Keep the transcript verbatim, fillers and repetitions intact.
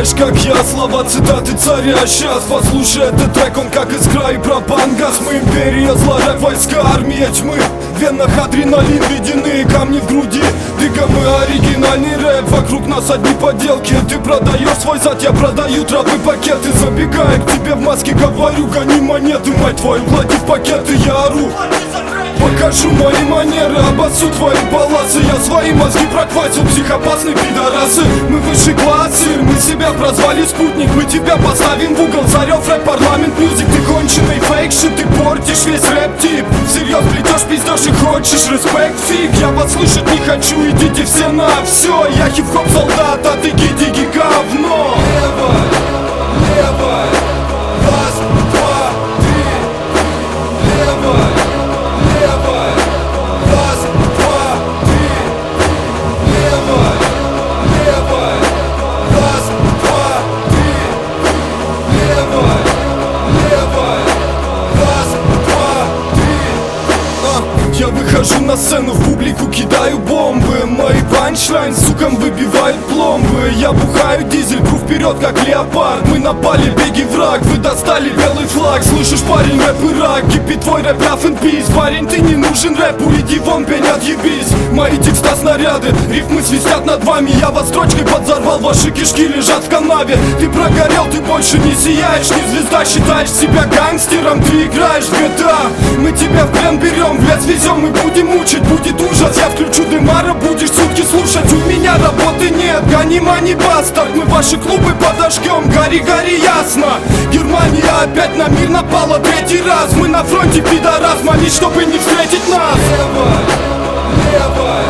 знаешь, как я, слова, цитаты царя. Сейчас послушай этот трек, он как искра и пропангаз. Мы империя зла, рэп, войска, армия тьмы. В венах адреналин, ледяные камни в груди. Дико мы оригинальный рэп, вокруг нас одни поделки. Ты продаешь свой зад, я продаю травы пакеты. Забегая к тебе в маске, говорю, гони монеты. Мать твою, клади в пакеты, я ору. Покажу мои манеры, обоссу твои паласы. Я свои мозги проквасил, психопасные пидорасы. Мы высший класс, сыр, мы себя прозвали спутник. Мы тебя поставим в угол, зарев рэп, парламент, мюзик. Ты конченый фейк-шит, ты портишь весь рэп-тип. Всерьез плетешь, пиздешь и хочешь респект, фиг. Я вас слышать не хочу, идите все на все. Я хип-хоп солдат, а ты гиди-ги говно. Левой, левой, раз, два, три. Левой, левой, раз, два, три. Левой, левой, раз, два, три. Левой, левой, раз, два, три. Я выхожу на сцену, в публику кидаю бомбы. Мои панчлайн сукам выбивают пломбы. Я бухаю дизель, пру вперед как леопард. Мы напали, беги враг, вы достали белый флаг. Слышишь, парень, рэп и рак, кипит твой рэп, rough and peace. Парень, ты не нужен рэпу, иди вон, пень, отъебись. Мои текста снаряды, рифмы свистят над вами. Я вас строчкой подзорвал, ваши кишки лежат в канаве. Ты прогорел, ты больше не сияешь, не звезда. Считаешь себя гангстером, ты играешь в джи ти эй. Мы тебя в плен берем, в лес везем, мы будем мучить, будет ужас. Я включу дымара, будешь сутки слушать. У меня работы нет, гони мани бастард. Мы ваши клубы подожгем, гори, гори, ясно. Германия опять на мир напала третий раз. Мы на фронте, пидорас, молись, чтобы не встретить нас. Левой, левой.